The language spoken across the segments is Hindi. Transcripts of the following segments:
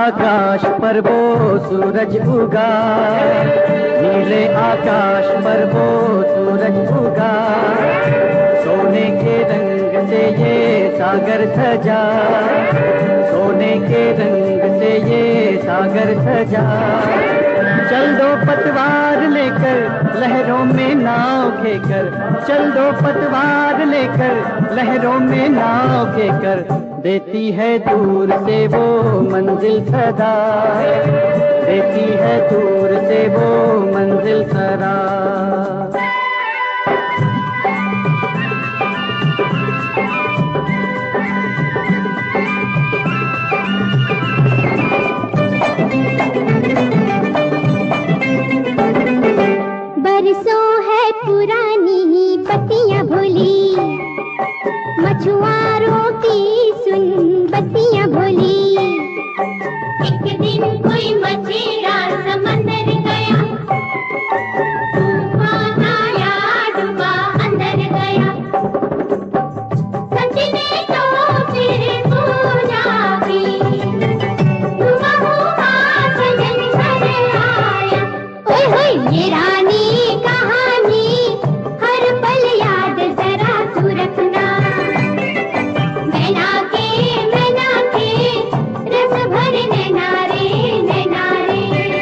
आकाश पर वो सूरज उगा, नीले आकाश पर वो सूरज उगा, सोने के रंग से ये सागर सजा, सोने के रंग से ये सागर सजा। चल दो पतवार लेकर लहरों में नाव खेकर, चल दो पतवार लेकर लहरों में नाव खेकर, देती है दूर से वो मंजिल सदा, देती है दूर से वो मंजिल सदा। बरसों है पुरानी बत्तियां भोली, मछुआरों की सुन बत्तियां भोली। एक दिन कोई मछुआरा समंदर गया, तूफान आया डूबा अंदर गया। सजने तो फिर पूजा की, हुआ हुआ सजन घर आया। ओए होए ये रानी कहानी हर पल याद जरा तू रखना, नैना के रस भरे नैना रे।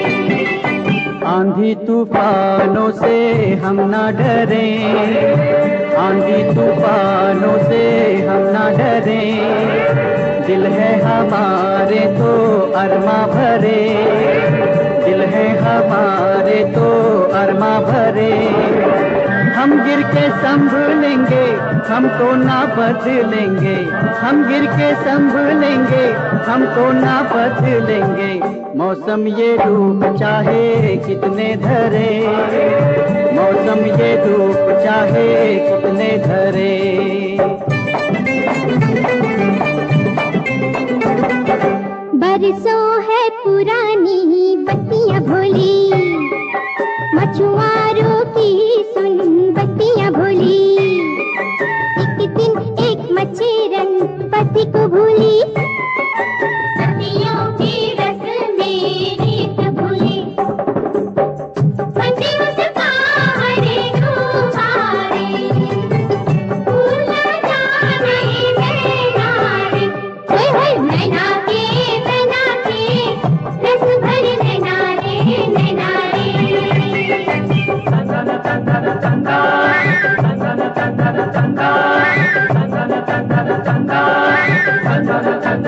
आंधी तूफानों से हम ना डरे, आंधी तूफानों से हम ना डरे, दिल है हमारे तो अरमा भरे, दिल है हमारे तो अरमा भरे। हम गिर के संभलेंगे, हमको ना बदलेंगे, हम गिर के संभलेंगे, हमको ना बदलेंगे। मौसम ये रूप चाहे कितने धरे, मौसम ये रूप चाहे कितने धरे। बरसों है पुरानी बत्तियां भोली, मछुआरों की सुन बत्तियां भोली। एक दिन एक मछेरन पति को भूली, सदियों की रस्में रीत भूली। बंदी उसका हरे गुब्बारे, भूल जाने नैना रे। ओए होए नैना के रस भरे नैना रे। चंदन चंदन चंदा, चंदन चंदन चंदा, चंदन चंदन चंदा, चंदन चंदन